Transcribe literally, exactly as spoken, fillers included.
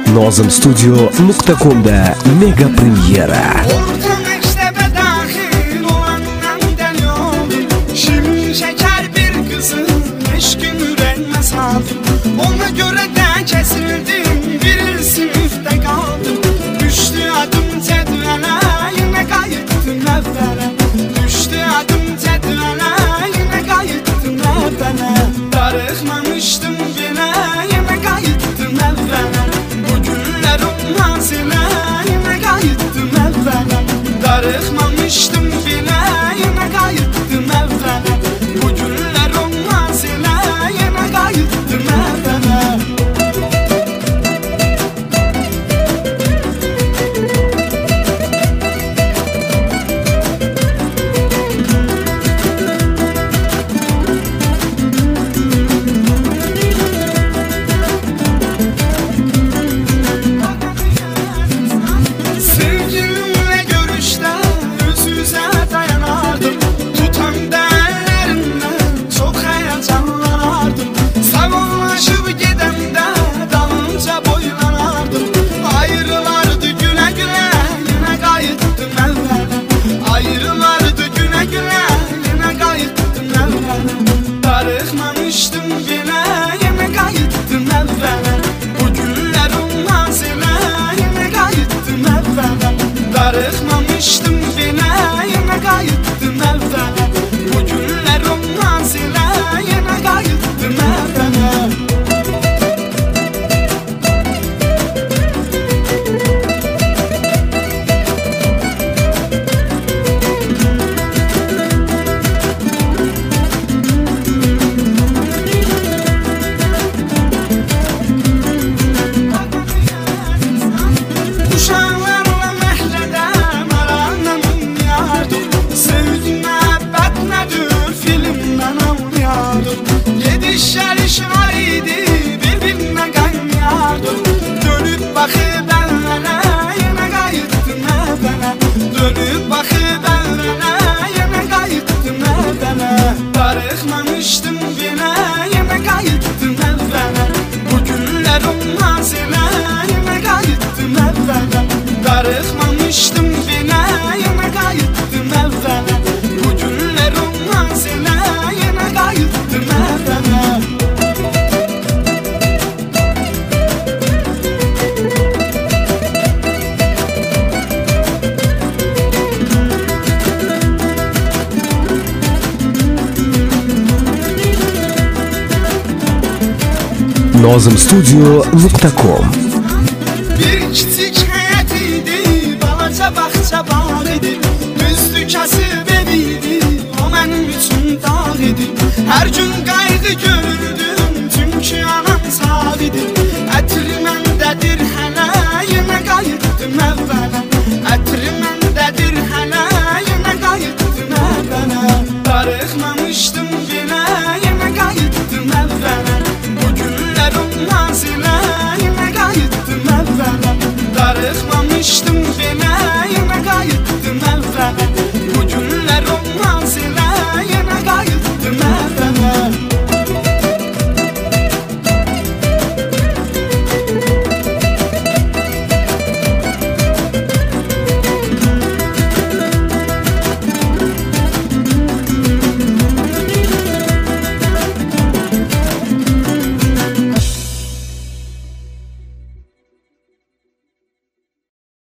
Nozim Studio nokta com'da mega premyera. Ona göre de kesildim, bir sınıfta kaldım. Düştü adım cedvele, yine kayıttım evvele. Düştü adım cedvele, yine kayıttım evvele. Darıkmamıştım bile, yine kayıttım evvele. Bu günlerim hazile, yine kayıttım evvele. Darıkmamıştım bile, yine kayıttım evvele. Bu günlerim hazile, yine kayıttım evvele. Sevgilimle görüşte yüz yüze dayanardım. Tutan değerlerinden çok heyecanlanardım. Savunlaşıp gidende dalınca boylanardım. Ayrılardı güle güle, yine kayıttım evvele. Ayrılardı güle güle, yine kayıttım evvele. Darıkmamıştım bile, yine kayıttım evvele. Bu günlerim hazile, yine kayıttım evvele. Darıkmamıştım bile, yine kayıttım evvele. Bu günlerim hazile, yine kayıttım evvele. Uşaqlarla məhlədə maranım yardım. Sevgi məhəbbət nədir filmdən anlayardım. Gediş gəliş var idi, bir-birinə qaynayardım. Dönüb baxıb əvvələ, yenə qayıtdım əvvələ. Dönüb baxıb əvvələ, yenə qayıtdım əvvələ. Darıxmamışdım bilə, yenə qayıtdım əvvələ. Bu günlərim hazilə, yenə qayıtdım əvvələ. Darıxmamışdım bilə, yenə qayıtdım əvvələ. Bu günlərim hazilə, yenə qayıtdım əvvələ. Nozim Studio nokta com. Bir kiçik həyət idi, balaca bağça bağ idi. Düzdü kəsib ev idi, o mənim üçün dağ idi. Hər gün qayğı görürdüm, çünki anam sağ idi.